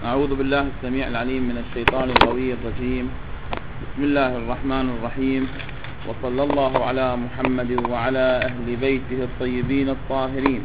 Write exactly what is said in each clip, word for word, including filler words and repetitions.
أعوذ بالله السميع العليم من الشيطان الغوي الرجيم. بسم الله الرحمن الرحيم، وصلى الله على محمد وعلى أهل بيته الطيبين الطاهرين.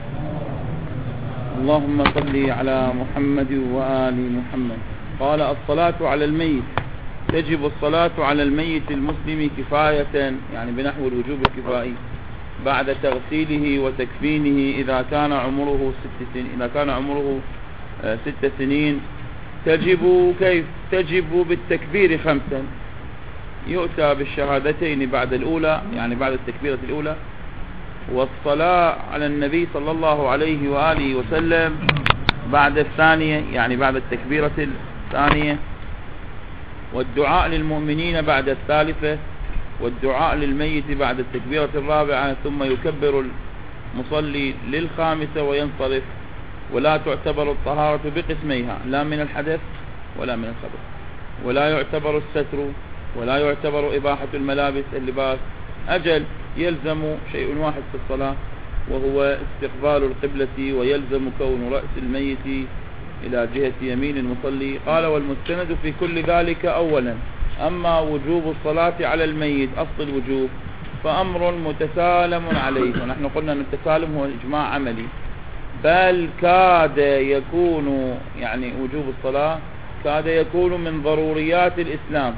اللهم صل على محمد وآل محمد. قال: الصلاة على الميت. تجب الصلاة على الميت المسلم كفاية، يعني بنحو الوجوب الكفائي، بعد تغسيله وتكفينه إذا كان عمره ست سنين إذا كان عمره ست سنين. تجب كيف؟ تجب بالتكبير خمسا، يؤتى بالشهادتين بعد الأولى، يعني بعد التكبيرة الأولى، والصلاة على النبي صلى الله عليه وآله وسلم بعد الثانية، يعني بعد التكبيرة الثانية، والدعاء للمؤمنين بعد الثالثة، والدعاء للميت بعد التكبيرة الرابعة، ثم يكبر المصلي للخامسة وينصرف. ولا تعتبر الطهارة بقسميها، لا من الحدث ولا من الخبث، ولا يعتبر الستر، ولا يعتبر إباحة الملابس اللباس. أجل يلزم شيء واحد في الصلاة، وهو استقبال القبلة، ويلزم كون رأس الميت إلى جهة يمين المصلي. قال: والمستند في كل ذلك أولا. أما وجوب الصلاة على الميت أصل الوجوب فأمر متسالم عليه، ونحن قلنا أن التسالم هو إجماع عملي، بل كاد يكون، يعني وجوب الصلاة كاد يكون من ضروريات الإسلام،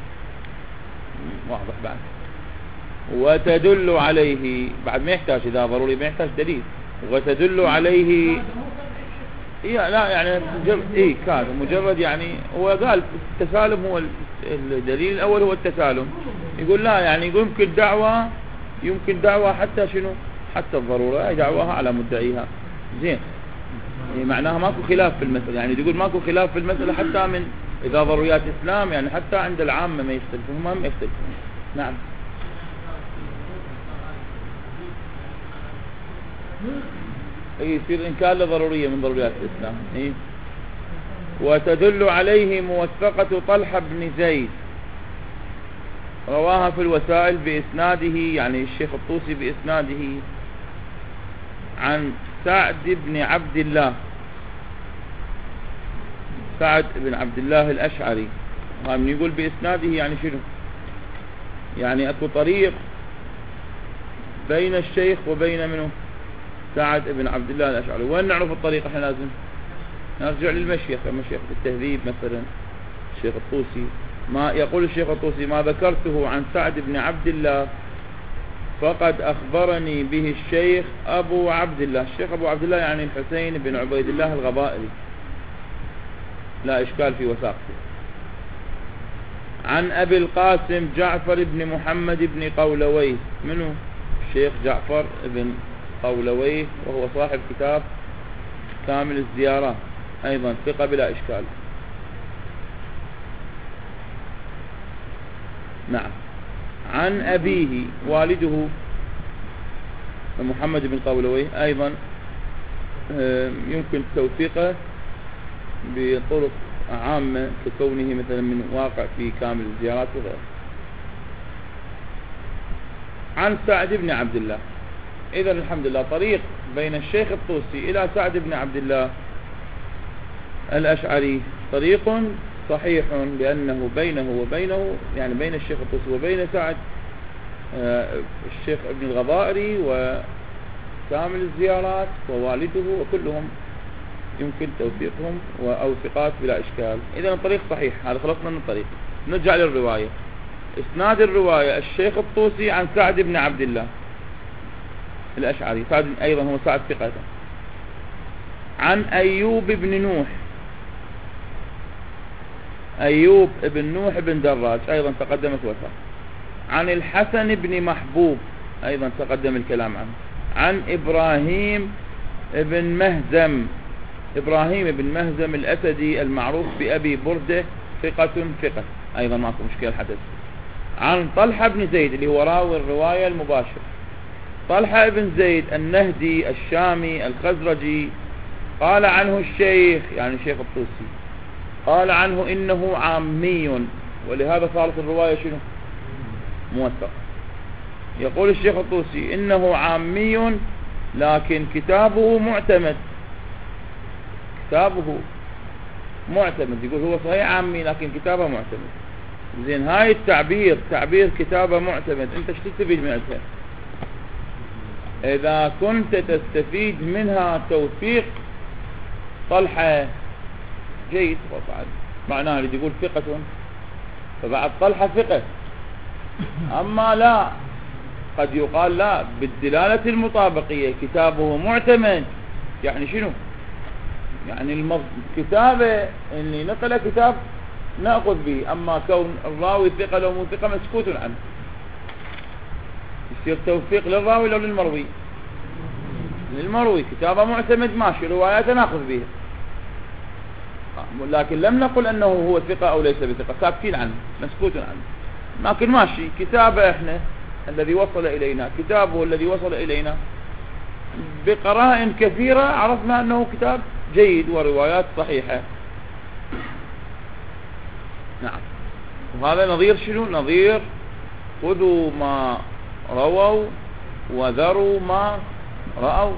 واضح بعد، وتدل عليه بعد ما يحتاج، إذا ضروري ما يحتاج دليل، وتدل عليه إيه لا يعني مجرد إيه كاد مجرد، يعني هو قال التسالم هو الدليل الأول، هو التسالم. يقول لا، يعني يمكن دعوة يمكن دعوة حتى شنو حتى الضرورة دعوها على مدعيها. زين، يعني معناها ماكو خلاف في المسألة، يعني تقول ماكو خلاف في المسألة حتى من إذا ضروريات إسلام، يعني حتى عند العامة ما يختلفون، ما يختلفون. نعم، اي يصير إنكار لضرورية من ضروريات الإسلام. اي وتدل عليه موثقة طلحة بن زيد، رواها في الوسائل بإسناده، يعني الشيخ الطوسي بإسناده، عن سعد بن عبد الله سعد بن عبد الله الأشعري. من يقول بإسناده يعني شنو؟ يعني أكو طريق بين الشيخ وبين منه سعد بن عبد الله الأشعري. وين نعرف الطريق؟ احنا لازم نرجع للمشيخ، المشيخ بالتهذيب مثلا الشيخ الطوسي. ما يقول الشيخ الطوسي: ما ذكرته عن سعد بن عبد الله فقد أخبرني به الشيخ أبو عبد الله. الشيخ أبو عبد الله يعني الحسين بن عبيد الله الغبائري، لا إشكال في وثاقته. عن أبي القاسم جعفر بن محمد بن قولويه. منه الشيخ جعفر بن قولويه، وهو صاحب كتاب كامل الزيارات، أيضا ثقة بلا إشكال. نعم. عن أبيه والده محمد بن قولويه، أيضا يمكن توثيقه بطرق عامة ككونه مثلا من واقع في كامل الزيارات وغيره. عن سعد بن عبد الله. إذا الحمد لله طريق بين الشيخ الطوسي إلى سعد بن عبد الله الأشعري طريق صحيح، لأنه بينه وبينه، يعني بين الشيخ الطوسي وبين سعد الشيخ ابن الغبائري وكامل الزيارات ووالده، وكلهم يمكن توثيقهم أو ثقات بلا إشكال. إذا الطريق صحيح، هذا خلصنا من الطريق. نرجع للرواية. إسناد الرواية: الشيخ الطوسي عن سعد بن عبد الله الأشعري، سعد أيضا هو سعد ثقة. عن أيوب بن نوح أيوب بن نوح بن دراج، أيضا تقدمت وثاق. عن الحسن بن محبوب، أيضا تقدم الكلام عنه. عن إبراهيم بن مهزم إبراهيم بن مهزم الأسدي المعروف بأبي بردة، ثقة ثقة، أيضا ماكو مشكلة حدث. عن طلحة بن زيد اللي هو راوي الرواية المباشر، طلحة بن زيد النهدي الشامي الخزرجي، قال عنه الشيخ، يعني الشيخ الطوسي، قال عنه إنه عامي، ولهذا صارت الرواية شنو؟ موثق. يقول الشيخ الطوسي إنه عامي، لكن كتابه معتمد، كتابه معتمد، يقول هو صحيح عامي لكن كتابه معتمد. زين هاي التعبير تعبير كتابه معتمد انت ايش تستفيد من عندها؟ اذا كنت تستفيد منها توثيق طلحة جيد وبعد معناه اللي يقول ثقة فبعد طلحة ثقة. اما لا قد يقال لا بالدلالة المطابقية كتابه معتمد، يعني شنو؟ يعني المض... كتابه اللي نقل كتاب نأخذ به، اما كون الراوي ثقة لو مو ثقة مسكوت عنه. يصير توثيق للراوي لو للمروي؟ للمروي. كتابه معتمد ماشي، رواياته ناخذ بها، لكن لم نقل انه هو ثقة او ليس بثقة، ساكتين عنه مسكوت عنه. لكن ماشي كتابه احنا الذي وصل الينا، كتابه الذي وصل الينا بقرائن كثيرة عرفنا انه كتاب جيد وروايات صحيحة. نعم. وهذا نظير شنو؟ نظير خذوا ما رووا وذروا ما رأوا.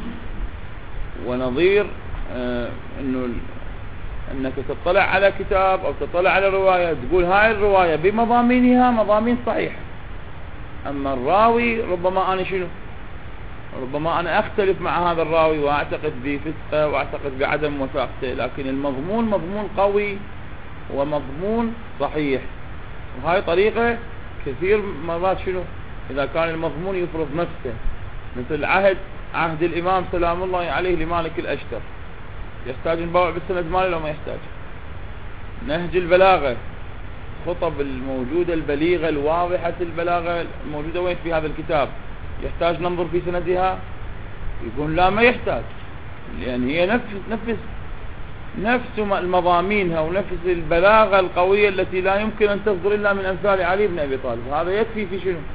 ونظير آه انه انك تطلع على كتاب او تطلع على رواية تقول هاي الرواية بمضامينها مضامين صحيحة، اما الراوي ربما انا شنو؟ ربما انا اختلف مع هذا الراوي واعتقد بفسقه واعتقد بعدم وثاقته، لكن المضمون مضمون قوي ومضمون صحيح. وهاي طريقة كثير مرات شنو؟ اذا كان المضمون يفرض نفسه، مثل عهد عهد الامام سلام الله عليه لمالك الاشتر، يحتاج نبوع بالسند ماله لو ما يحتاج؟ نهج البلاغة، خطب الموجودة البليغة الواضحة البلاغة الموجودة وين في هذا الكتاب، يحتاج ننظر في سندها؟ يقول لا ما يحتاج، لأن هي نفس نفس نفس مضامينها ونفس البلاغة القوية التي لا يمكن أن تصدر إلا من أمثال علي بن أبي طالب. هذا يكفي في شنو؟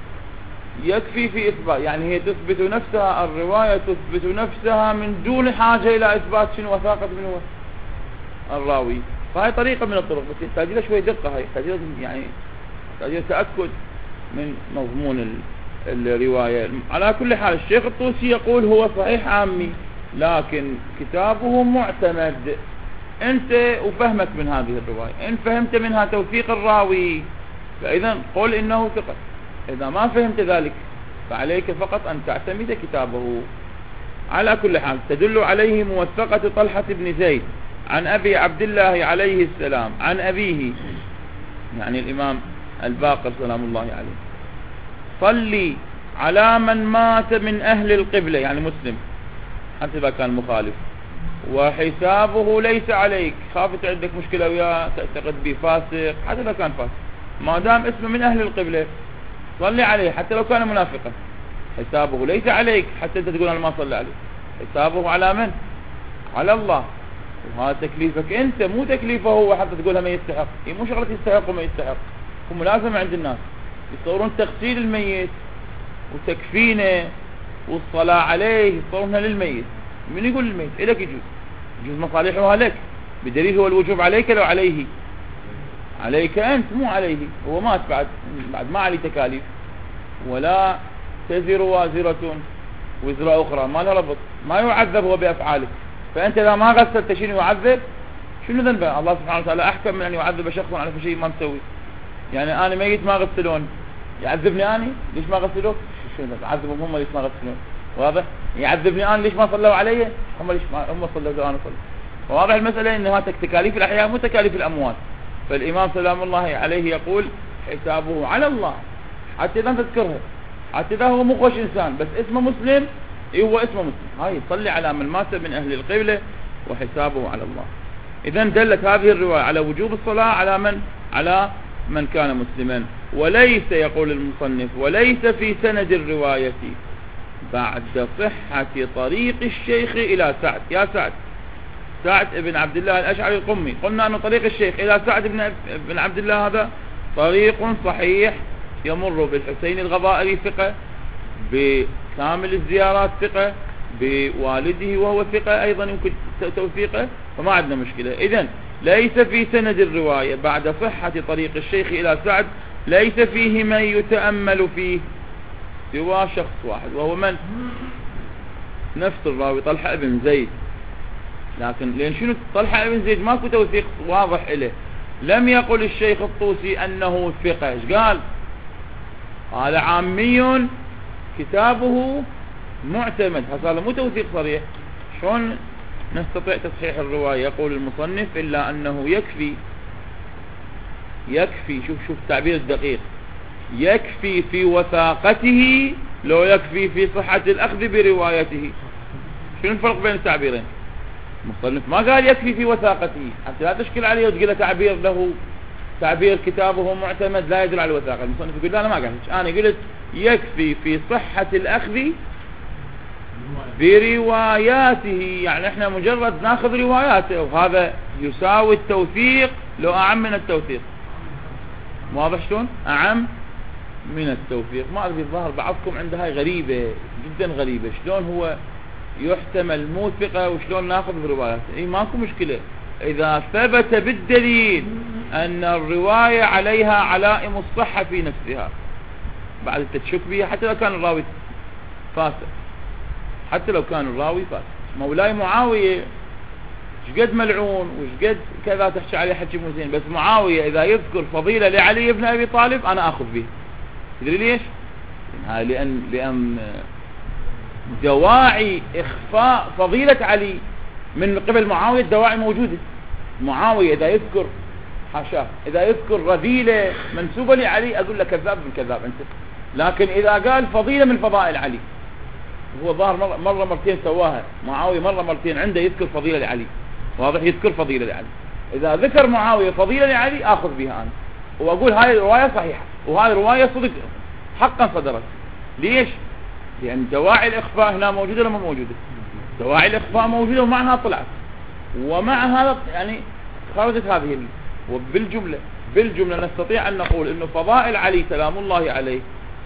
يكفي في إثبات، يعني هي تثبت نفسها، الرواية تثبت نفسها من دون حاجة إلى إثبات شنو؟ وثاقة من هو الراوي. فهي طريقة من الطرق، بس يحتاج لها شوي دقة، هي يحتاج يعني يحتاج تأكد من مضمون الرواية. على كل حال الشيخ الطوسي يقول هو صحيح عامي لكن كتابه معتمد. انت وفهمك من هذه الرواية، ان فهمت منها توثيق الراوي فإذا قل إنه ثقة، إذا ما فهمت ذلك فعليك فقط أن تعتمد كتابه. على كل حال تدل عليه موثقة طلحة بن زيد عن أبي عبد الله عليه السلام عن أبيه، يعني الإمام الباقر سلام الله عليه، صلي على من مات من أهل القبلة، يعني مسلم حتى إذا كان مخالف، وحسابه ليس عليك، خافت عندك مشكلة وياه تعتقد به فاسق، حتى إذا كان فاسق ما دام اسمه من أهل القبلة صلي عليه حتى لو كان منافقا. حسابه ليس عليك حتى انت تقول انا ما صلي عليه، حسابه على من؟ على الله. وهذا تكليفك انت مو تكليفه هو حتى تقولها ما يستحق. هي مو شغلة يستحق وما يستحق، هو ملازمة عند الناس. يصورون تغسيل الميت وتكفينه والصلاة عليه يصورونها للميت. من يقول للميت؟ إلك يجوز، يجوز مصالحها لك، بدليل هو الوجوب عليك لو عليه؟ عليك أنت مو عليه، هو مات بعد بعد ما عليه تكاليف. ولا تزر وازرة وزر أخرى، ما له ربط، ما يعذب هو بأفعالك. فأنت إذا ما غسلت شنو يعذب؟ شنو ذنبه؟ الله سبحانه وتعالى أحكم من أن يعذب شخص على شيء ما مسوي. يعني أنا ميت ما غسلون يعذبني أنا؟ ليش ما غسلوك؟ شنو عذبهم هم ليش ما غسلون؟ واضح؟ يعذبني أنا ليش ما صلوا علي؟ هم ليش ما هم صلوا وأنا صلوا؟ واضح المسألة إن هذا تكاليف الأحياء مو تكاليف الأموات. فالإمام سلام الله عليه يقول حسابه على الله، حتى إذا تذكرها، حتى إذا هو مو خوش إنسان بس اسمه مسلم، هو اسمه مسلم، هاي صلي على من مات من أهل القبلة وحسابه على الله. إذن دلت هذه الرواية على وجوب الصلاة على من؟ على من كان مسلما. وليس، يقول المصنف، وليس في سند الرواية بعد صحة طريق الشيخ إلى سعد. يا سعد، سعد بن عبد الله الأشعري القمي، قلنا أن طريق الشيخ إلى سعد بن عبد الله هذا طريق صحيح يمر بالحسين الغضائري ثقة، بكامل الزيارات ثقة، بوالده وهو ثقة أيضا يمكن توثيقه، فما عندنا مشكلة. إذن ليس في سند الرواية بعد صحة طريق الشيخ إلى سعد ليس فيه من يتأمل فيه سوى شخص واحد، وهو من؟ نفس الراوي طلحة بن زيد. لكن لأن شنو طلحة بن زيد ماكو توثيق واضح له. لم يقل الشيخ الطوسي أنه ثقة. ايش قال؟ قال عامي كتابه معتمد. هذا مو توثيق صريح. شلون نستطيع تصحيح الرواية؟ يقول المصنف إلا أنه يكفي يكفي شوف شوف التعبير الدقيق، يكفي في وثاقته لو يكفي في صحة الأخذ بروايته. شنو الفرق بين التعبيرين؟ المصنف ما قال يكفي في وثاقته حتى لا تشكل عليه وتقول له تعبير له تعبير كتابه معتمد لا يدل على الوثاقة. المصنف يقول لا أنا ما قلت، أنا قلت يكفي في صحة الأخذ برواياته، يعني احنا مجرد ناخذ رواياته، وهذا يساوي التوثيق لو أعم من التوثيق. واضح شلون؟ أعم من التوثيق. ما أدري الظاهر بعضكم عنده هاي غريبة جدا غريبة، شلون هو يحتمل مو ثقة وشلون ناخذ برواياته. اي ماكو مشكلة إذا ثبت بالدليل أن الرواية عليها علائم الصحة في نفسها بعد التشك بها، حتى لو كان الراوي فاسق، حتى لو كان الراوي فاسق. مولاي معاوية شقد ملعون وشقد كذا تحكي عليه حكي مو زين، بس معاوية إذا يذكر فضيلة لعلي بن أبي طالب أنا أخذ به. تدري ليش؟ لأن لأن دواعي إخفاء فضيلة علي من قبل معاوية الدواعي موجودة. معاوية إذا يذكر حاشاه إذا يذكر رذيلة منسوبة لعلي أقول له كذاب من كذاب أنت. لكن إذا قال فضيلة من فضائل علي، هو ظاهر مرة, مرة مرتين سواها معاوية، مرة مرتين عنده يذكر فضيلة لعلي، واضح يذكر فضيلة لعلي. إذا ذكر معاوية فضيلة لعلي أخذ بها أنا وأقول هاي الرواية صحيحة وهاي الرواية صدق حقا صدرت. ليش؟ لأن دواعي الإخفاء هنا موجودة ولا ما موجودة؟ دواعي الإخفاء موجودة ومعها طلعت، ومع هذا يعني خرجت هذه. وبالجملة بالجملة نستطيع أن نقول إنه فضائل علي سلام الله عليه،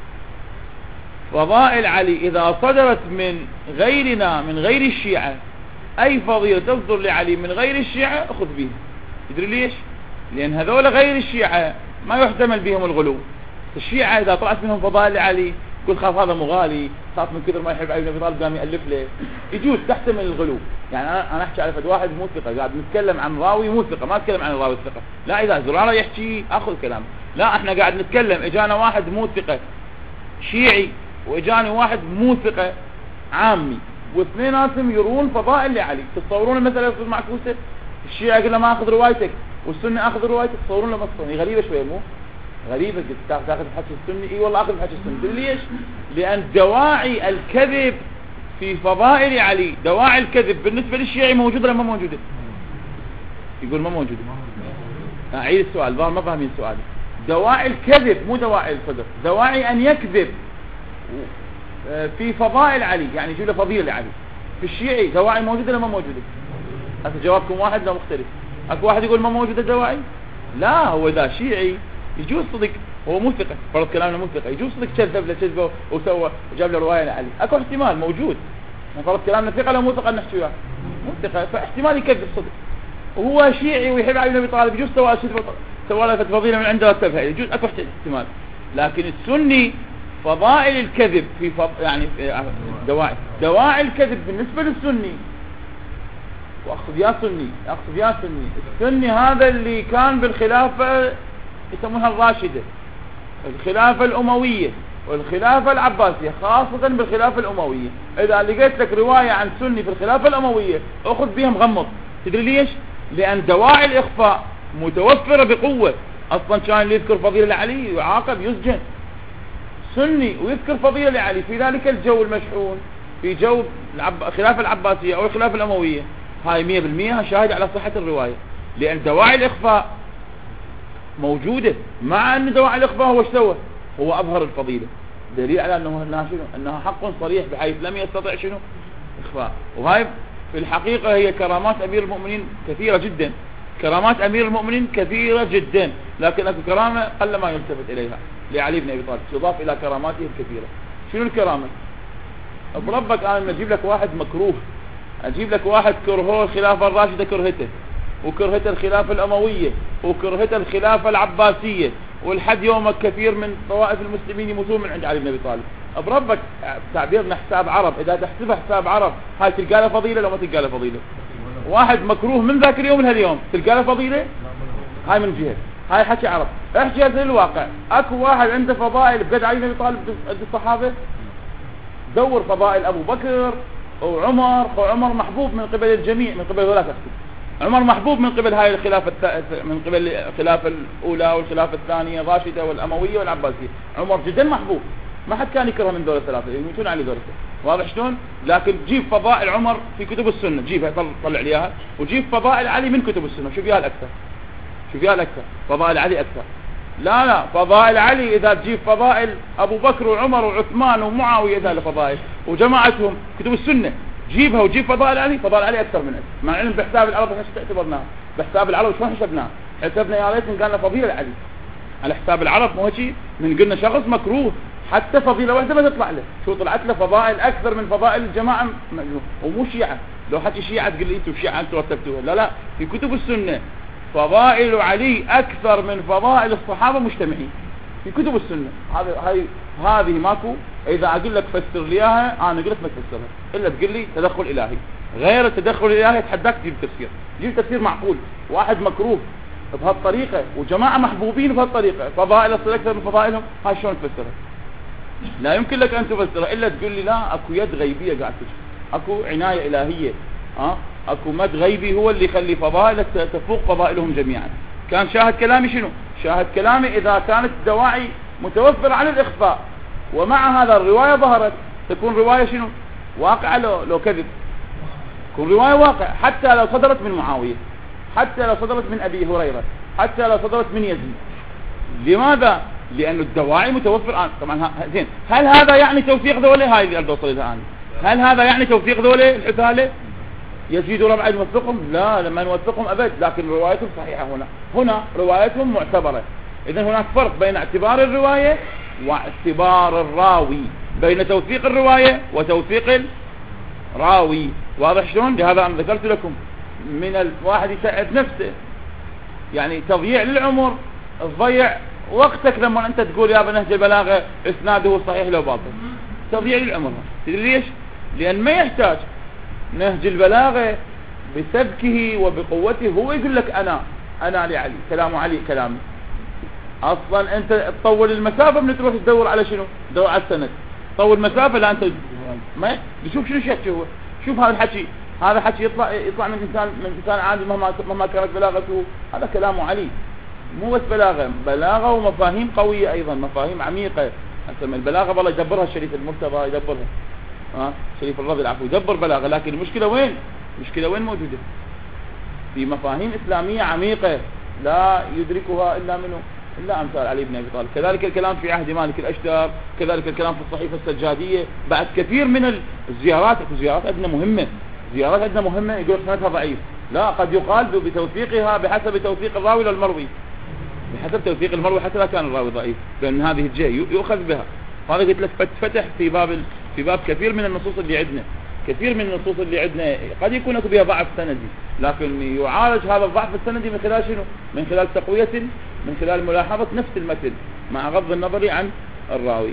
فضائل علي إذا صدرت من غيرنا من غير الشيعة، أي فضيلة تصدر لعلي من غير الشيعة أخذ بها. تدري ليش؟ لأن هذول غير الشيعة ما يحتمل بهم الغلو. الشيعة إذا طلعت منهم فضائل لعلي يقول خاف هذا مغالي، خاف من كثر ما يحب علي بن أبي طالب قام يألف له، يجوز تحتمل الغلو. يعني أنا أنا أحكي على فد واحد مو ثقة قاعد نتكلم عن راوي مو ثقة، ما أتكلم عن الراوي الثقة، لا إذا زرارة يحكي أخذ كلام، لا إحنا قاعد نتكلم إجانا واحد مو ثقة شيعي وإجاني واحد مو ثقة عامي، واثنيناتهم يرون فضائل لعلي. تتصورون المسألة يصير معكوسة؟ الشيعي يقول له ما أخذ روايتك والسنة أخذ روايتك، تتصورون لما تصورون غريبة شوية مو؟ غريبة تاخذ بحكي السني. اي والله اخذ بحكي السني. ليش؟ لان دواعي الكذب في فضائل علي، دواعي الكذب بالنسبة للشيعي موجودة ولا ما موجودة؟ يقول ما موجودة. اعيد السؤال، ظاهر ما فاهمين السؤال. دواعي الكذب مو دواعي الصدق، دواعي ان يكذب في فضائل علي، يعني يجيب له فضيلة لعلي. في الشيعي دواعي موجودة ولا ما موجودة؟ هذا جوابكم واحد لا مختلف. اكو واحد يقول ما موجودة دواعي؟ لا، هو اذا شيعي يجوز صدق هو مو ثقة، فرض كلامنا مو ثقة، يجوز صدق كذب له كذبه وسوى وجاب له رواية لعلي، اكو احتمال موجود. فرض كلامنا ثقة لو مو ثقة نحكي وياه مو ثقة، فاحتمال يكذب صدق. وهو شيعي ويحب علي بن ابي طالب، يجوز سوى كذبه سوى له فضيلة من عنده وكتبها، يجوز اكو احتمال. لكن السني فضائل الكذب في فض... يعني في دواعي دواعي الكذب بالنسبة للسني، واقصد يا سني اقصد يا سني السني هذا اللي كان بالخلافة يسمونها الراشدة، الخلافة الأموية والخلافة العباسية، خاصة بالخلافة الأموية. إذا لقيت لك رواية عن سني في الخلافة الأموية أخذ بها مغمض. تدري ليش؟ لأن دواعي الإخفاء متوفرة بقوة. أصلا كان اللي يذكر فضيلة لعلي يعاقب يسجن، سني ويذكر فضيلة لعلي في ذلك الجو المشحون، في جو الخلافة العباسية أو الخلافة الأموية، هاي مية بالمية شاهد على صحة الرواية، لأن دواعي الإخفاء موجودة. مع أن دواعي الإخفاء هو اشتوى هو أظهر الفضيلة، دليل على أنه أنها, شنو؟ أنها حق صريح بحيث لم يستطع شنو إخفاء. وهاي في الحقيقة هي كرامات أمير المؤمنين كثيرة جدا، كرامات أمير المؤمنين كثيرة جدا، لكن أكو كرامة قل ما يلتفت إليها لعلي بن أبي طالب تضاف إلى كراماته الكثيرة. شنو الكرامة؟ أبو ربك أنا أجيب لك واحد مكروه، أجيب لك واحد كرهه الخلافة الراشدة كرهته، وكرهته الخلافة الأموية، وكرهته الخلافة العباسية، والحد يومك كثير من طوائف المسلمين يموتون من عند علي بن أبي طالب. بربك تعبيرنا حساب عرب، إذا تحسبها حساب عرب هاي تلقى له فضيلة لو ما تلقى له فضيلة؟ واحد مكروه من ذاك اليوم لهاليوم تلقى له فضيلة؟ هاي من جهة، هاي حكي عرب. احكي هذا الواقع، اكو واحد عنده فضائل بقد علي النبي طالب عند الصحابة. دور فضائل ابو بكر وعمر، وعمر محبوب من قبل الجميع، من قبل ولا تكتب. عمر محبوب من قبل هاي الخلافة الث... من قبل الخلافة الأولى والخلافة الثانية الراشدة والأموية والعباسية. عمر جدا محبوب، ما حد كان يكره من دول الثلاثة، يموتون عليه دول الثلاثة. واضح شلون؟ لكن جيب فضائل عمر في كتب السنة، جيبها طلع, طلع لي اياها، وجيب فضائل علي من كتب السنة، شوف اياها الأكثر، شوف اياها الأكثر، فضائل علي أكثر. لا لا، فضائل علي إذا تجيب فضائل أبو بكر وعمر وعثمان ومعاوية إذا الفضائل وجماعتهم كتب السنة، جيبها وجيب فضائل علي، فضائل علي أكثر من أجل. مع العلم بحساب العرب ايش اعتبرناها؟ بحساب العرب شلون حسبناها؟ حسبنا يا ريت قالنا فضيلة علي على حساب العرب، مو شيء من قلنا شخص مكروه حتى فضيلة واحدة ما تطلع له، شو طلعت له فضائل أكثر من فضائل الجماعة مجنون. ومو شيعة، لو حكي شيعة تقول لي أنتم شيعة أنتم رتبتوها، لا لا، في كتب السنة فضائل علي أكثر من فضائل الصحابة مجتمعين في كتب السنة. هذه هاي هذه ماكو. إذا أقول لك فسر لي إياها أنا قلت ما تفسرها إلا تقول لي تدخل إلهي. غير التدخل الإلهي اتحداك تجيب تفسير، جيب تفسير معقول. واحد مكروه بهالطريقة وجماعة محبوبين بهالطريقة، فضائل الصلاة أكثر من فضائلهم، هاي شلون تفسرها؟ لا يمكن لك أن تفسرها إلا تقول لي لا، أكو يد غيبية قاعد تجي، أكو عناية إلهية، أه؟ أكو مد غيبي هو اللي يخلي فضائل تفوق فضائلهم جميعا. كان شاهد كلامي شنو؟ شاهد كلامي إذا كانت الدواعي متوفرة على الإخفاء ومع هذا الرواية ظهرت، تكون رواية شنو؟ واقعة لو, لو كذب، تكون رواية واقع حتى لو صدرت من معاوية، حتى لو صدرت من أبي هريرة، حتى لو صدرت من يزيد. لماذا؟ لأن الدواعي متوفر آن. طبعا زين، هل هذا يعني توفيق ذوله؟ هاي اللي أريد أوصل لها أنا. هل هذا يعني توفيق ذوله الحثالة؟ يزيد ربع نوثقهم؟ لا، لما نوثقهم أبد، لكن روايتهم صحيحة. هنا هنا روايتهم معتبرة. إذن هناك فرق بين اعتبار الرواية واعتبار الراوي، بين توثيق الرواية وتوثيق الراوي. واضح شلون؟ لهذا أنا ذكرت لكم من الواحد يسعد نفسه، يعني تضييع للعمر، تضيع وقتك لما أنت تقول يا بنهج البلاغة إسناده صحيح لو باطل، تضييع للعمر. تدري ليش؟ لأن ما يحتاج نهج البلاغة بسبكه وبقوته هو يقول لك أنا أنا لعلي، كلام علي كلامي. أصلا أنت تطول المسافة من تروح تدور على شنو؟ تدور على السند، طول مسافة. لا أنت ما شوف شنو شيء هو، شوف هذا الحكي، هذا حكي يطلع يطلع من إنسان من إنسان عادي مهما مهما كانت بلاغته، هذا كلام علي. مو بس بلاغة، بلاغة ومفاهيم قوية أيضا، مفاهيم عميقة. أسمى البلاغة والله يدبرها الشريف المرتضى، يدبرها ها شريف الرضي العفو، يدبر بلاغة. لكن المشكلة وين؟ المشكلة وين موجودة؟ في مفاهيم إسلامية عميقة لا يدركها إلا منه إلا أمثال علي بن أبي طالب. كذلك الكلام في عهد مالك الأشتر، كذلك الكلام في الصحيفة السجادية. بعد كثير من الزيارات، الزيارات عندنا مهمة، زيارات عندنا مهمة يقول سندها ضعيف، لا قد يقال بتوثيقها بحسب توثيق الراوي للمروي، بحسب توثيق المروي حتى لا كان الراوي ضعيف، لأن هذه الجهة يؤخذ بها. هذا قلت لك فتح في باب في باب كثير من النصوص اللي عندنا، كثير من النصوص اللي عندنا قد يكون بها ضعف سندي، لكن يعالج هذا الضعف السندي من خلال شنو؟ من خلال تقوية، من خلال ملاحظة نفس المتن مع غض النظر عن الراوي.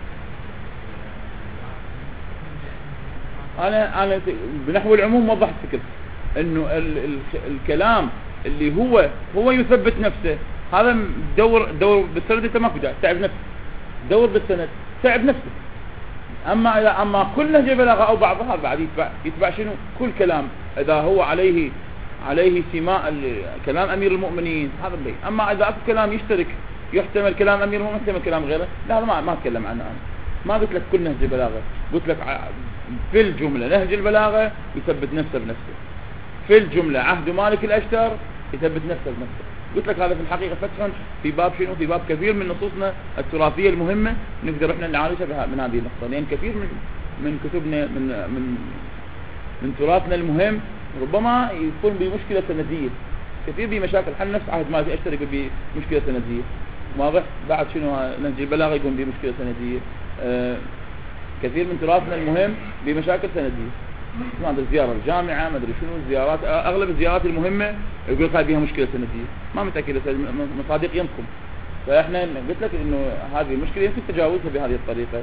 أنا أنا بنحو العموم وضحت فكرة إنه ال ال الكلام اللي هو هو يثبت نفسه، هذا دور دور بالسند. أنت ما في تعب نفسك، دور بالسند تعب نفسك. أما إذا أما كل نهج بلاغة أو بعضها بعد يتبع يتبع شنو؟ كل كلام إذا هو عليه عليه سماء كلام أمير المؤمنين هذا اللي. أما إذا أكو كلام يشترك يحتمل كلام أمير المؤمنين يحتمل كلام غيره، لا هذا ما ما أتكلم عنه أنا. ما قلت لك كل نهج بلاغة، قلت لك في الجملة نهج البلاغة يثبت نفسه بنفسه، في الجملة عهد مالك الأشتر يثبت نفسه بنفسه. قلت لك هذا في الحقيقة فتح في باب شنو؟ في باب كثير من نصوصنا التراثية المهمة نقدر احنا نعالجها من هذه النقطة، لأن كثير من من كتبنا من من من تراثنا المهم ربما يكون بمشكلة سندية، كثير بمشاكل. حل نفس عهد مالك الأشتر يكون بمشكلة سندية، واضح؟ بعد شنو نهج البلاغة يكون بمشكلة سندية. آه كثير من تراثنا المهم بمشاكل سندية، ما ادري زيارة الجامعة، ما ادري شنو الزيارات، اغلب الزيارات المهمة يقول لك بها مشكلة سندية، ما متأكد مصادق يمكم. فاحنا قلت لك انه هذه المشكلة يمكن تجاوزها بهذه الطريقة.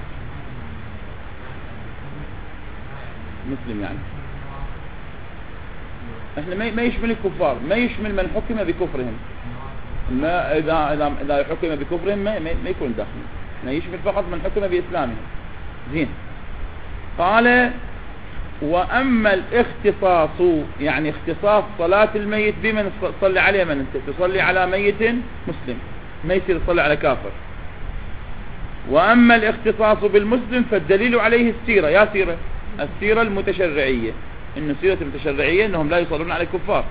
مسلم يعني احنا ما يشمل الكفار، ما يشمل من حكم بكفرهم. ما اذا اذا اذا حكم بكفرهم ما, ما يكون داخل، ما يشمل فقط من حكم باسلامهم. زين. قال واما الاختصاص، يعني اختصاص صلاة الميت بمن تصلي عليه، من انت تصلي على ميت مسلم، ما يصير تصلي على كافر. واما الاختصاص بالمسلم فالدليل عليه السيرة، يا سيرة السيرة المتشرعية، ان السيرة المتشرعية انهم لا يصلون على الكفار.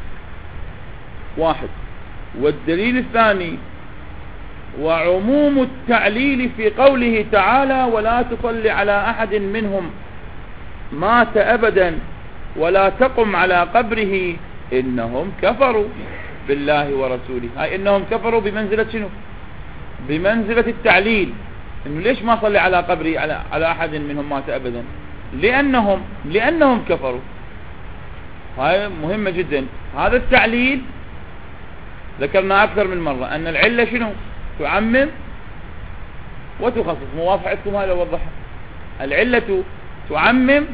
واحد. والدليل الثاني وعموم التعليل في قوله تعالى ولا تصلي على احد منهم مات ابدا ولا تقم على قبره انهم كفروا بالله ورسوله. هاي انهم كفروا بمنزلة شنو؟ بمنزلة التعليل، انه ليش ما صلي على قبري على على احد منهم مات ابدا؟ لانهم لانهم كفروا. هاي مهمة جدا. هذا التعليل ذكرنا اكثر من مرة ان العلة شنو؟ تعمم وتخصص. موافقتكم هاي لو وضحها. العلة تعمم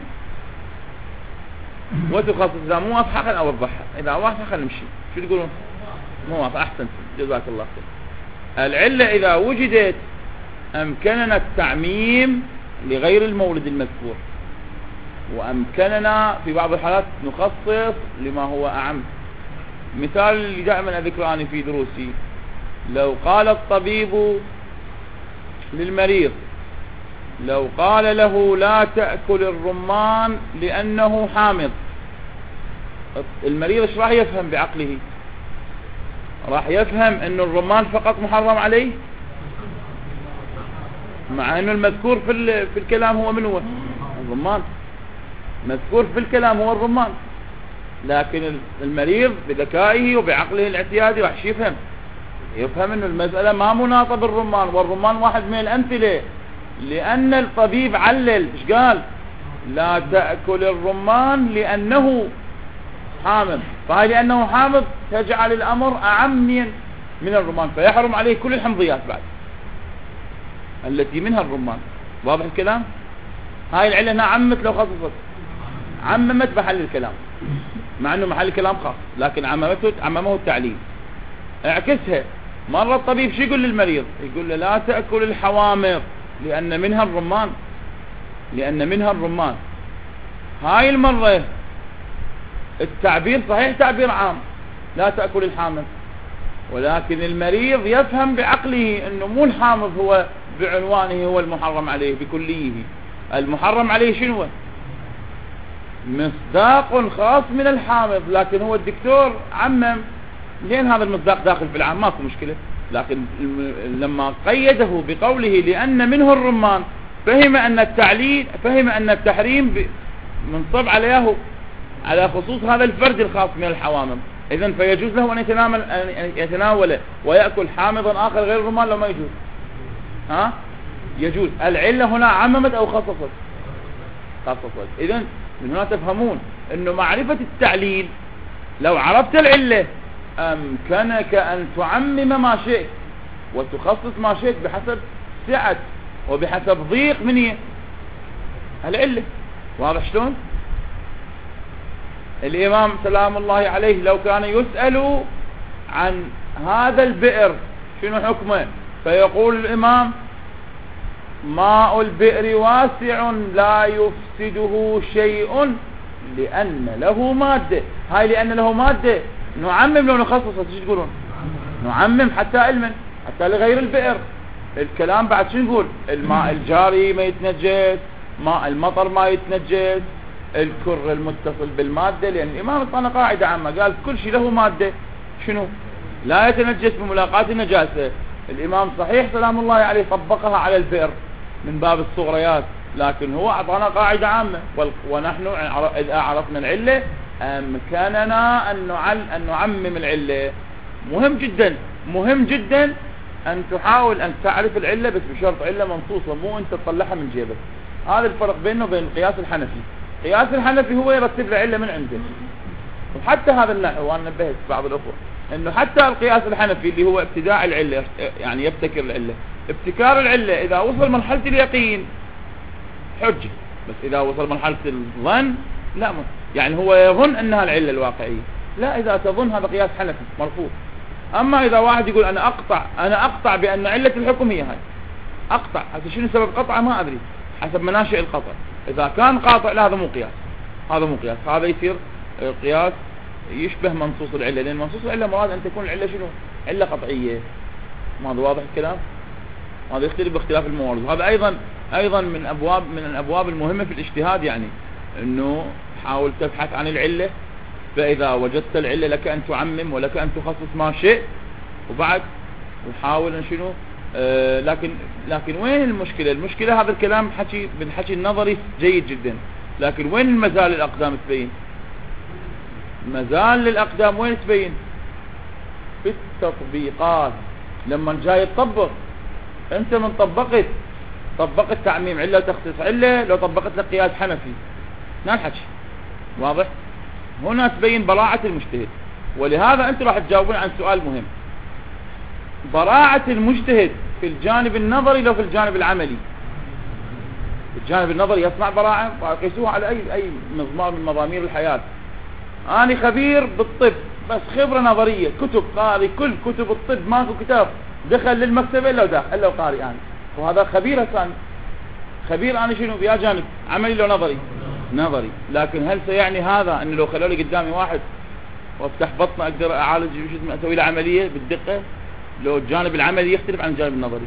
وتخصص. اذا مو موافقة خلينا اوضحها، اذا موافقة خلينا نمشي. شو تقولون؟ موافقة. احسنت، جزاك الله خير. العلة اذا وجدت امكننا التعميم لغير المولد المذكور، وامكننا في بعض الحالات نخصص لما هو اعم. مثال اللي دائما اذكراني في دروسي، لو قال الطبيب للمريض، لو قال له لا تأكل الرمان لأنه حامض، المريض ايش راح يفهم بعقله؟ راح يفهم أن الرمان فقط محرم عليه، مع أنه المذكور في في الكلام هو من هو؟ الرمان. مذكور في الكلام هو الرمان، لكن المريض بذكائه وبعقله الاعتيادي راح يفهم يفهم أن المسألة ما مناطة بالرمان، والرمان واحد من الأمثلة. لأن الطبيب علل ايش قال؟ لا تأكل الرمان لأنه حامض، فهي لأنه حامض تجعل الأمر أعم من الرمان، فيحرم عليه كل الحمضيات بعد التي منها الرمان. واضح الكلام؟ هاي العلة هنا عمت لو خصصت، عممت بحل الكلام، مع أنه محل الكلام خاص، لكن عممته عممه التعليل. اعكسها. مرة الطبيب شو يقول للمريض؟ يقول له لا تأكل الحوامض لأن منها الرمان، لأن منها الرمان. هاي المرة التعبير صحيح تعبير عام، لا تأكل الحامض، ولكن المريض يفهم بعقله أنه مو الحامض هو بعنوانه هو المحرم عليه بكليه. المحرم عليه شنو؟ مصداق خاص من الحامض، لكن هو الدكتور عمم. لين هذا المصداق داخل في العام ماكو مشكلة، لكن لما قيده بقوله لأن منه الرمان فهم أن التعليل، فهم أن التحريم منصب عليه على خصوص هذا الفرد الخاص من الحوامض. إذن فيجوز له أن يتناول, أن يتناول ويأكل حامضا آخر غير الرمان لو ما يجوز؟ ها؟ يجوز. العلة هنا عممت أو خصصت؟ خصصت. إذن من هنا تفهمون أنه معرفة التعليل، لو عرفت العلة أمكنك أن تعمم ما شئت وتخصص ما شئت بحسب سعة وبحسب ضيق من العلة. واضح شلون؟ الإمام سلام الله عليه لو كان يسأل عن هذا البئر شنو حكمه، فيقول الإمام ماء البئر واسع لا يفسده شيء لأن له مادة. هاي لأن له مادة نعمم لو نخصص. ايش تقولون؟ نعمم حتى علما، حتى لغير البئر. الكلام بعد شو نقول؟ الماء الجاري ما يتنجس، ماء المطر ما يتنجس، الكر المتصل بالمادة، لأن الإمام اعطانا قاعدة عامة قال كل شيء له مادة شنو؟ لا يتنجس بملاقاة النجاسة. الإمام صحيح سلام الله عليه طبقها على البئر من باب الصغريات، لكن هو اعطانا قاعدة عامة، ونحن إذا عرفنا العلة أمكننا أن أن نعمم العلة. مهم جدا مهم جدا أن تحاول أن تعرف العلة، بس بشرط علة منصوصة، مو أنت تطلعها من جيبك. هذا الفرق بينه وبين قياس الحنفي. قياس الحنفي هو يرتب العلة من عنده، وحتى هذا النحو وأنا نبهت بعض الأخوة أنه حتى القياس الحنفي اللي هو ابتداء العلة، يعني يبتكر العلة، ابتكار العلة إذا وصل مرحلة اليقين حجة، بس إذا وصل مرحلة الظن لا يعني هو يظن أنها العلة الواقعية. لا، إذا تظن هذا قياس حنفي مرفوض. أما إذا واحد يقول أنا أقطع أنا أقطع بأن علة الحكم هي هاي، أقطع حتى شنو سبب قطعه ما أدري، حسب مناشئ القطع. إذا كان قاطع لا، هذا مو قياس، هذا مو قياس، هذا يصير قياس يشبه منصوص العلة، لأن منصوص العلة مراد أن تكون العلة شنو؟ علة قطعية. ما هذا واضح الكلام؟ هذا يختلف باختلاف الموارد. وهذا أيضا أيضا من أبواب من الأبواب المهمة في الاجتهاد، يعني إنه حاول تبحث عن العلة، فإذا وجدت العلة لك أن تعمم ولك أن تخصص ما شئت، وبعد وحاول أن شنو آه لكن لكن وين المشكلة؟ المشكلة هذا الكلام حكي بالحكي النظري جيد جدا، لكن وين المزال الأقدام تبين؟ مزال للأقدام وين تبين؟ في التطبيقات. لما جاي تطبق انت من طبقت طبقت تعميم علة وتخصيص علة، لو طبقت لك قياس حنفي نفس الحكي، واضح؟ هنا تبين براعة المجتهد. ولهذا انت راح تجاوبون عن سؤال مهم: براعة المجتهد في الجانب النظري لو في الجانب العملي؟ الجانب النظري يصنع براعة، وقيسوها على اي اي مضمار من مضامير الحياة. انا خبير بالطب بس خبرة نظرية، كتب قاري كل كتب الطب، ماكو كتاب دخل للمكتبة الا وداخل الا وقاري انا، وهذا خبير ثاني. خبير انا شنو بيا جانب عملي لو نظري؟ نظري. لكن هل سيعني هذا ان لو خلوا لي قدامي واحد وافتح بطنه اقدر اعالج وش اسمه اسوي له عملية بالدقة؟ لو الجانب العملي يختلف عن الجانب النظري.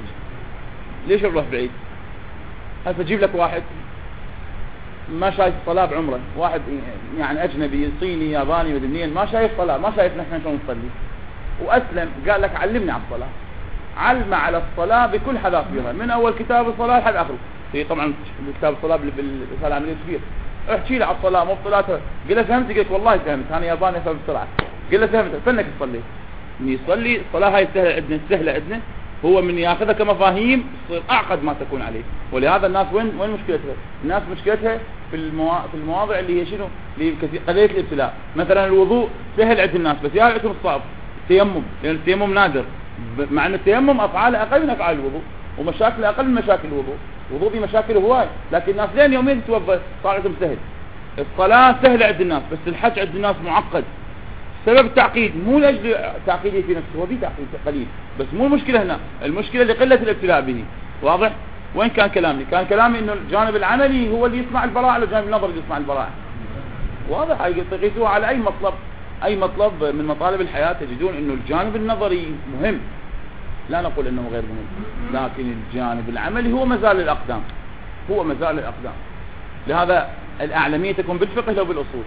ليش نروح بعيد؟ هل تجيب لك واحد ما شايف صلاة بعمره، واحد يعني اجنبي صيني ياباني مدنيين ما شايف صلاة، ما شايف نحن شلون نصلي، واسلم قال لك علمني على الصلاة، علم على الصلاة بكل حذافيرها من اول كتاب الصلاة لحد اخره. في طبعا كتاب الصلاة بالرسالة العملية كبير، احكي له على الصلاة مبطلاتها، قل له فهمت؟ قلت والله فهمت، انا ياباني افهم بسرعة. قل له فهمت، فنك تصلي. من يصلي الصلاة هاي سهلة عندنا سهلة عندنا، هو من ياخذها كمفاهيم تصير اعقد ما تكون عليه. ولهذا الناس وين وين مشكلتها؟ الناس مشكلتها في الموا... في المواضع اللي هي شنو؟ اللي قضيه الابتلاء. مثلا الوضوء سهل عند الناس بس يا عندهم الصعب التيمم، لان التيمم نادر، مع ان التيمم افعاله اقل من افعال الوضوء ومشاكل اقل من مشاكل الوضوء. الوضوء فيه مشاكل هواي، لكن الناس لين يومين تتوضا صار عندهم سهل. الصلاه سهله عند الناس بس الحج عند الناس معقد. سبب التعقيد مو لاجل تعقيده في نفسه، هو في تعقيد قليل بس مو المشكله هنا، المشكله لقله الابتلاء به. واضح؟ وين كان كلامي؟ كان كلامي انه الجانب العملي هو اللي يصنع البراءه ولا الجانب النظري اللي يصنع البراءه؟ واضح؟ هاي تقيسوها على اي مطلب، اي مطلب من مطالب الحياه تجدون انه الجانب النظري مهم، لا نقول انه غير مهم، لكن الجانب العملي هو مزال الاقدام، هو مزال الاقدام. لهذا الاعلميه تكون بالفقه لو بالاصول.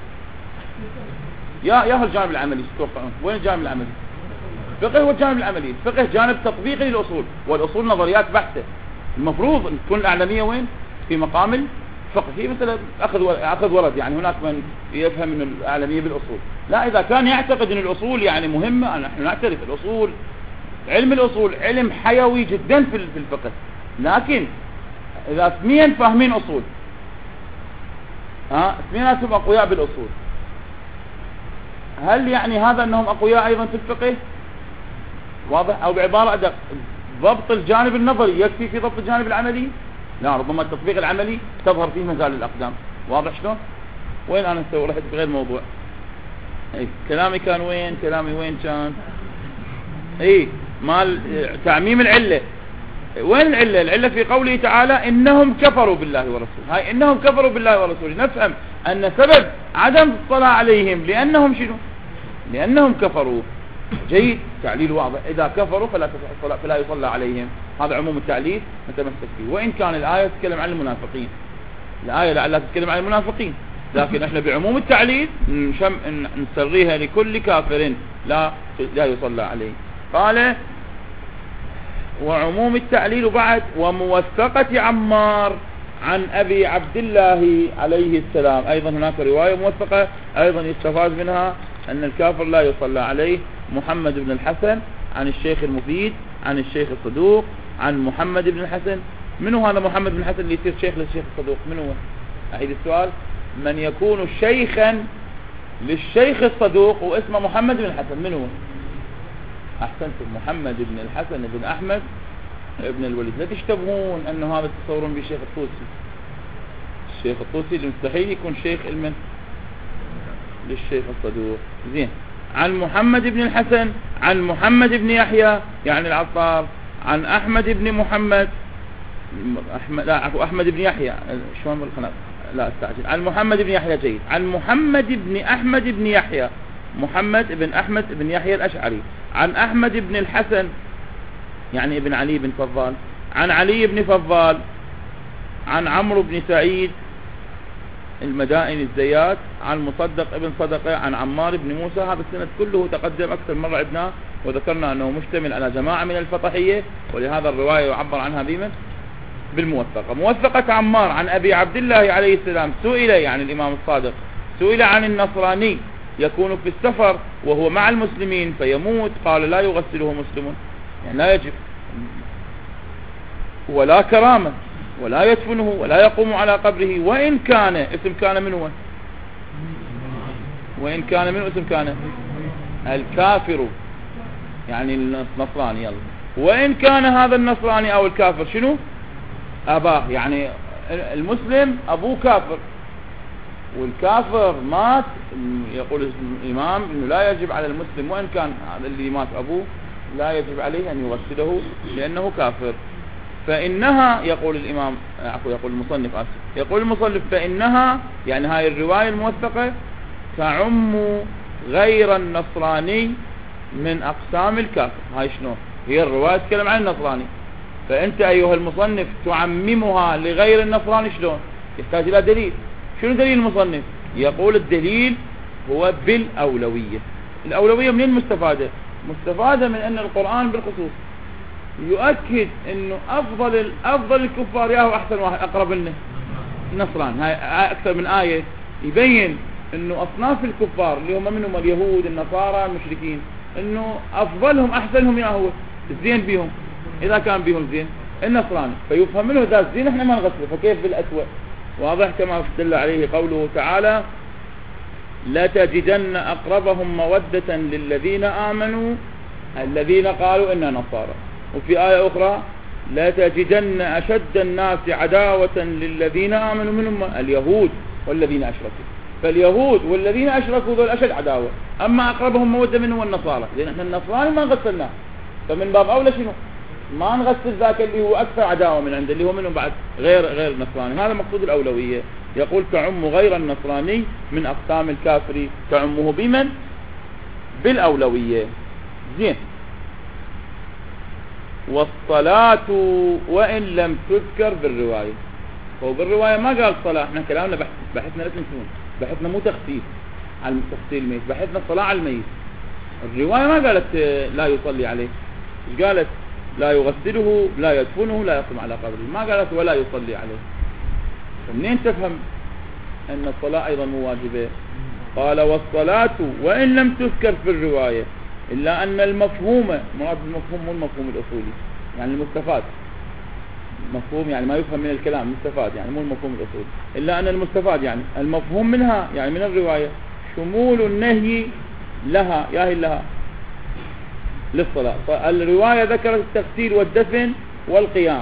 يا يا الجانب العملي تتوقعون وين الجانب العملي؟ الفقه هو الجانب العملي، الفقه جانب تطبيقي للاصول، والاصول نظريات بحته. المفروض ان تكون الاعلميه وين؟ في مقام الفقه. هي مثلا اخذ اخذ ورد، يعني هناك من يفهم ان الاعلميه بالاصول، لا اذا كان يعتقد ان الاصول يعني مهمه، نحن نعترف الاصول، علم الاصول علم حيوي جدا في في الفقه، لكن اذا اثنين فاهمين اصول ها اثنيناتهم اقوياء بالاصول، هل يعني هذا انهم اقوياء ايضا في الفقه؟ واضح؟ او بعبارة ادق، ضبط الجانب النظري يكفي في ضبط الجانب العملي؟ لا، ربما التطبيق العملي تظهر فيه مزال الاقدام. واضح شلون؟ وين انا سوي رحت بغير موضوع؟ اي كلامي كان وين؟ كلامي وين كان؟ اي مال تعميم العلة. وين العلة؟ العلة في قوله تعالى انهم كفروا بالله ورسوله. هاي انهم كفروا بالله ورسوله نفهم ان سبب عدم الصلاة عليهم لانهم شنو؟ لانهم كفروا. جيد، تعليل واضح، اذا كفروا فلا تصح فلا يصلى عليهم، هذا عموم التعليل نتمسك فيه. وان كان الايه تتكلم عن المنافقين، الايه لعلها تتكلم عن المنافقين، لكن احنا بعموم التعليل نشم نسريها لكل كافر لا لا يصلى عليه. قال وعموم التعليل. وبعد وموثقة عمار عن أبي عبد الله عليه السلام، أيضا هناك رواية موثقة أيضا يستفاد منها أن الكافر لا يصلى عليه. محمد بن الحسن عن الشيخ المفيد عن الشيخ الصدوق عن محمد بن الحسن. من هو هذا محمد بن الحسن اللي يصير شيخ للشيخ الصدوق؟ من هو؟ أعيد السؤال. من يكون شيخا للشيخ الصدوق واسمه محمد بن الحسن، من هو؟ أحسنتم، محمد بن الحسن بن أحمد ابن الوليد. لا تشتبهون أنه هذا تصورون بشيخ الطوسي. الشيخ الطوسي المستحيل يكون شيخ المن للشيخ الصدوق. زين. عن محمد بن الحسن عن محمد بن يحيى يعني العطار عن أحمد بن محمد أحمد لا عفوا أحمد بن يحيى شلون بالخناق لا استعجل عن محمد بن يحيى جيد عن محمد بن أحمد بن يحيى محمد بن أحمد بن يحيى الأشعري عن أحمد بن الحسن يعني ابن علي بن فضال عن علي بن فضال عن عمرو بن سعيد المدائن الزيات عن مصدق ابن صدقة عن عمار بن موسى. هذا السند كله تقدم أكثر مرة عدناه وذكرنا أنه مشتمل على جماعة من الفطحية، ولهذا الرواية يعبر عنها بمن بالموثقة. موثقة عمار عن أبي عبد الله عليه السلام سئل يعني الإمام الصادق سئل عن النصراني يكون في السفر وهو مع المسلمين فيموت قال لا يغسله مسلم، يعني لا يجب ولا كرامة ولا يدفنه ولا يقوم على قبره وإن كان اسم كان من هو وإن كان من اسم كان الكافر يعني النصراني يلا وإن كان هذا النصراني أو الكافر شنو أباه، يعني المسلم أبوه كافر والكافر مات يقول الإمام إنه لا يجب على المسلم وإن كان هذا اللي مات أبوه لا يجب عليه أن يغسله لأنه كافر. فإنها يقول الإمام عفوا يقول المصنف آسف يقول المصنف فإنها يعني هاي الرواية الموثقة تعم غير النصراني من أقسام الكافر. هاي شنو هي الرواية تتكلم عن النصراني، فأنت أيها المصنف تعممها لغير النصراني شلون؟ يحتاج إلى دليل. شنو دليل المصنف؟ يقول الدليل هو بالأولوية. الأولوية منين مستفادة؟ مستفادة من أن القرآن بالخصوص يؤكد أنه أفضل أفضل الكفار ياهو أحسن واحد أقرب لنا النصران. هاي أكثر من آية يبين أنه أصناف الكفار اللي هم منهم اليهود النصارى المشركين أنه أفضلهم أحسنهم ياهو الزين بيهم إذا كان بيهم زين النصراني، فيفهم منه ذا الزين احنا ما نغسله فكيف بالأسوأ؟ واضح كما دل عليه قوله تعالى لا تجدن أقربهم مودة للذين آمنوا الذين قالوا إنا نصارى. وفي آية أخرى لا تجدن أشد الناس عداوة للذين آمنوا منهم اليهود والذين أشركوا. فاليهود والذين أشركوا ذول أشد عداوة، أما أقربهم مودة منهم النصارى، لأن احنا النصراني ما غسلناه فمن باب أولى شنو ما نغسل ذاك اللي هو أكثر عداوة من عنده اللي هو منهم بعد غير غير النصراني. هذا مقصود الأولوية. يقول تعم غير النصراني من أقسام الكافر تعمه بمن بالأولوية. زين. والصلاة وإن لم تذكر بالرواية. هو بالرواية ما قال صلاة، احنا كلامنا بحث بحثنا لا تنسون بحثنا مو تخفيف على تفصيل الميت، بحثنا الصلاة على الميت. الرواية ما قالت لا يصلي عليه، ايش قالت؟ لا يغسله لا يدفنه لا يقوم على قبره، ما قالت ولا يصلي عليه. فمنين تفهم أن الصلاة أيضا مو واجبة؟ قال والصلاة وإن لم تذكر في الرواية إلا أن المفهوم مراد المفهوم مو المفهوم الأصولي يعني المستفاد مفهوم يعني ما يفهم من الكلام مستفاد يعني مو المفهوم الأصولي، إلا أن المستفاد يعني المفهوم منها يعني من الرواية شمول النهي لها ياهي لها للصلاة. فالرواية ذكرت التغسيل والدفن والقيام،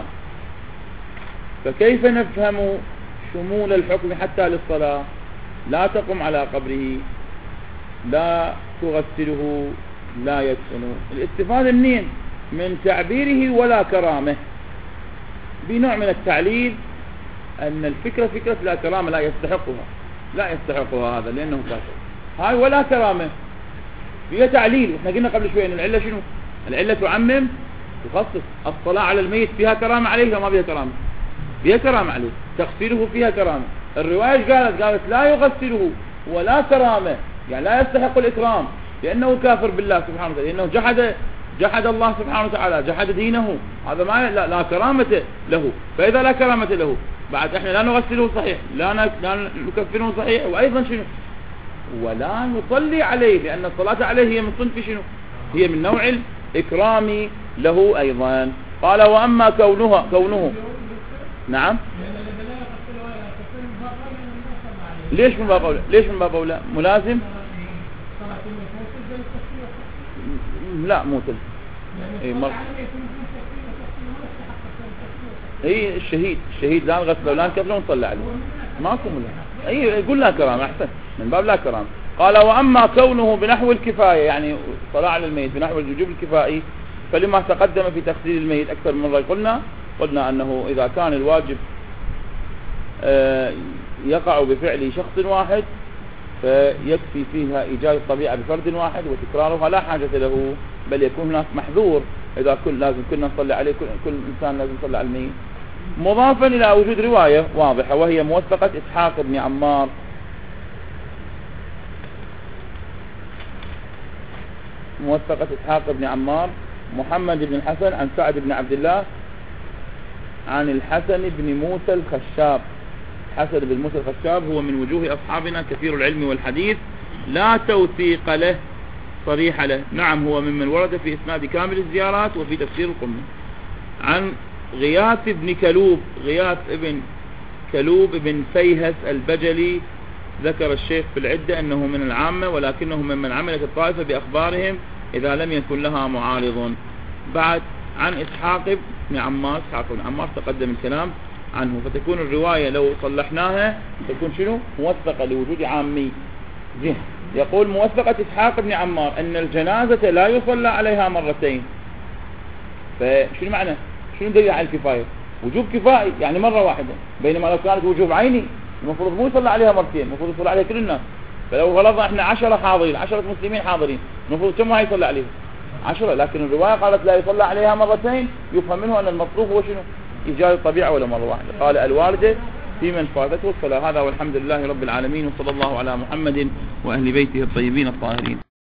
فكيف نفهم شمول الحكم حتى للصلاة؟ لا تقم على قبره لا تغسله لا يدفنه. الاستفادة منين؟ من تعبيره ولا كرامة بنوع من التعليل أن الفكرة فكرة لا كرامة لا يستحقها لا يستحقها هذا لأنه كافر. هاي ولا كرامة فيها تعليل. احنا قلنا قبل شوي ان العلة شنو؟ العلة تعمم تخصص. الصلاة على الميت فيها كرامة عليه وما فيها كرامة؟ فيها كرامة عليه. تغسيله فيها كرامة. الرواية قالت قالت لا يغسله ولا كرامة يعني لا يستحق الإكرام لأنه كافر بالله سبحانه وتعالى، لأنه جحد جحد الله سبحانه وتعالى جحد دينه. هذا ما لا, لا كرامة له. فإذا لا كرامة له بعد احنا لا نغسله صحيح لا لا نكفره صحيح وأيضا شنو ولا نصلي عليه لأن الصلاة عليه هي من صنف شنو هي من نوع الإكرام له أيضا. قال وأما كونها كونه نعم ليش من باب أولى ليش من باب أولى ملازم لا مو تل اي مر... اي الشهيد الشهيد لا نغسله ولا نكفله ونصلي عليه ماكو ملا اي يقول لا كرامه احسن من باب لا كرامه. قال وأما كونه بنحو الكفاية، يعني صلاة على الميت بنحو الوجوب الكفائي، فلما تقدم في تغسيل الميت أكثر من مرة قلنا قلنا أنه إذا كان الواجب يقع بفعل شخص واحد فيكفي فيها إيجاد الطبيعة بفرد واحد وتكرارها لا حاجة له، بل يكون هناك محذور إذا كل لازم كلنا نصلي عليه، كل, كل إنسان لازم يصلي على الميت. مضافا إلى وجود رواية واضحة وهي موثقة إسحاق بن عمار موثقة إسحاق بن عمار محمد بن الحسن عن سعد بن عبد الله عن الحسن بن موسى الخشاب. حسن بن موسى الخشاب هو من وجوه أصحابنا كثير العلم والحديث، لا توثيق له صريح له. نعم هو ممن ورد في إسناد كامل الزيارات وفي تفسير القمة. عن غياث بن كلوب غياث بن كلوب بن فيهس البجلي، ذكر الشيخ في العدة أنه من العامة ولكنه ممن عملت الطائفة بأخبارهم إذا لم يكن لها معارض. بعد عن إسحاق بن عمار إسحاق بن عمار تقدم الكلام عنه، فتكون الرواية لو صلحناها تكون شنو؟ موثقة لوجود عامي. زين. يقول موثقة إسحاق بن عمار أن الجنازة لا يصلى عليها مرتين. فشنو معنى؟ شنو دليل على الكفاية؟ وجوب كفائي يعني مرة واحدة، بينما لو كانت وجوب عيني المفروض مو يصلى عليها مرتين، المفروض يصلى عليها كل الناس. فلو غلطنا احنا عشرة حاضرين عشرة مسلمين حاضرين المفروض كم واحد يصلى عليها؟ عشرة، لكن الرواية قالت لا يصلى عليها مرتين، يفهم منه أن المطلوب هو شنو؟ إيجاد الطبيعة ولا مرة واحدة. قال الوالدة في من فاتته الصلاة. هذا والحمد لله رب العالمين، وصلى الله على محمد وأهل بيته الطيبين الطاهرين.